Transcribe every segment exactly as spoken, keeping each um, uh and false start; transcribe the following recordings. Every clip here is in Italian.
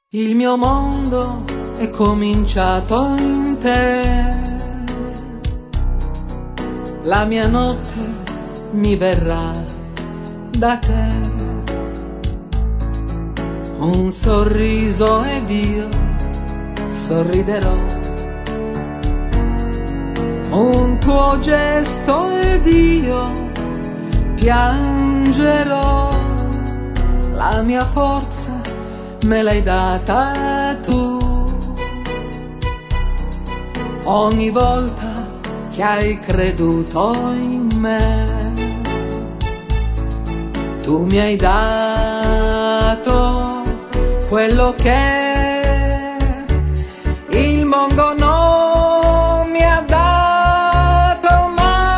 Il mio mondo è cominciato in te, la mia notte mi verrà da te, un sorriso ed io sorriderò, un tuo gesto ed io piangerò, la mia forza me l'hai data tu, ogni volta che hai creduto in me, tu mi hai dato quello che il mondo non mi ha dato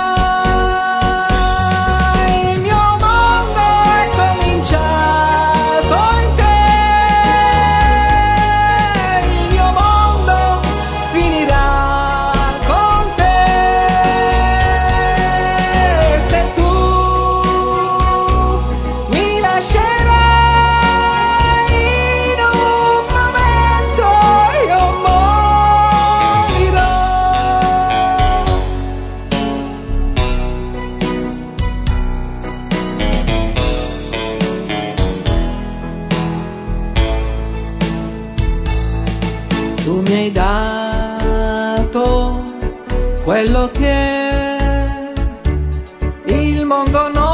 mai. Il mio mondo è cominciato in te, il mio mondo finirà con te, se tu mi lascerai in un momento io morirò. Tu mi hai dato quello che il mondo non